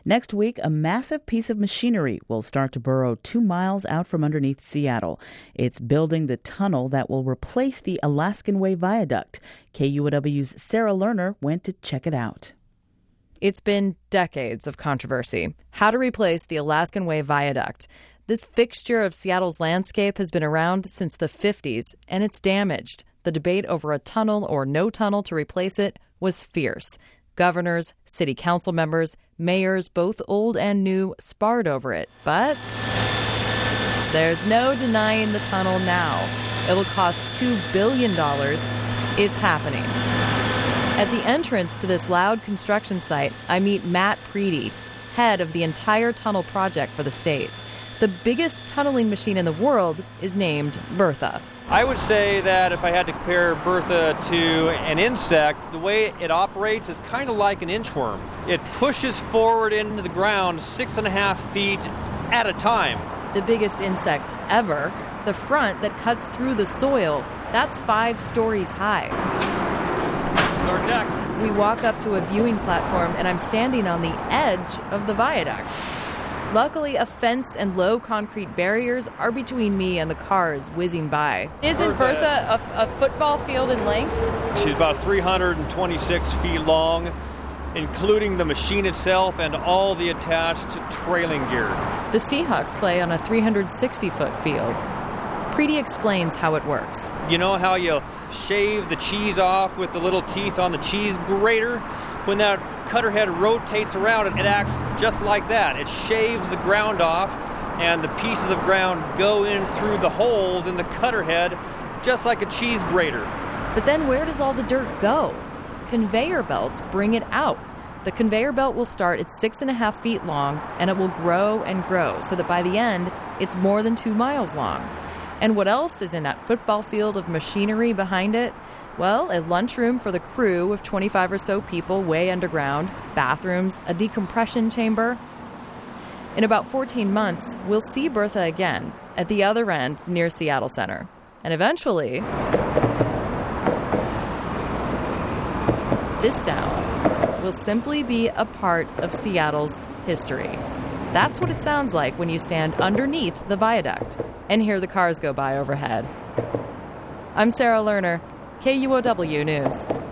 Next week, a massive piece of machinery will start to burrow 2 miles out from underneath Seattle. It's building the tunnel that will replace the Alaskan Way Viaduct. KUOW's Sarah Lerner went to check it out. It's been decades of controversy. How to replace the Alaskan Way Viaduct. This fixture of Seattle's landscape has been around since the 50s, and it's damaged. The debate over a tunnel or no tunnel to replace it was fierce. Governors, city council members, mayors, both old and new, sparred over it. But there's no denying the tunnel now. It'll cost $2 billion. It's happening. At the entrance to this loud construction site, I meet Matt Preedy, head of the entire tunnel project for the state. The biggest tunneling machine in the world is named Bertha. I would say that if I had to compare Bertha to an insect, the way it operates is kind of like an inchworm. It pushes forward into the ground 6.5 feet at a time. The biggest insect ever, the front that cuts through the soil, that's 5 stories high. Our deck. We walk up to a viewing platform, and I'm standing on the edge of the viaduct. Luckily, a fence and low concrete barriers are between me and the cars whizzing by. Isn't Bertha a football field in length? She's about 326 feet long, including the machine itself and all the attached trailing gear. The Seahawks play on a 360-foot field. Preedy explains how it works. You know how you shave the cheese off with the little teeth on the cheese grater? When that cutter head rotates around, it acts just like that. It shaves the ground off, and the pieces of ground go in through the holes in the cutter head, just like a cheese grater. But then where does all the dirt go? Conveyor belts bring it out. The conveyor belt will start at 6.5 feet long, and it will grow and grow, so that by the end, it's more than 2 miles long. And what else is in that football field of machinery behind it? Well, a lunchroom for the crew of 25 or so people way underground, bathrooms, a decompression chamber. In about 14 months, we'll see Bertha again at the other end near Seattle Center. And eventually, this sound will simply be a part of Seattle's history. That's what it sounds like when you stand underneath the viaduct and hear the cars go by overhead. I'm Sarah Lerner, KUOW News.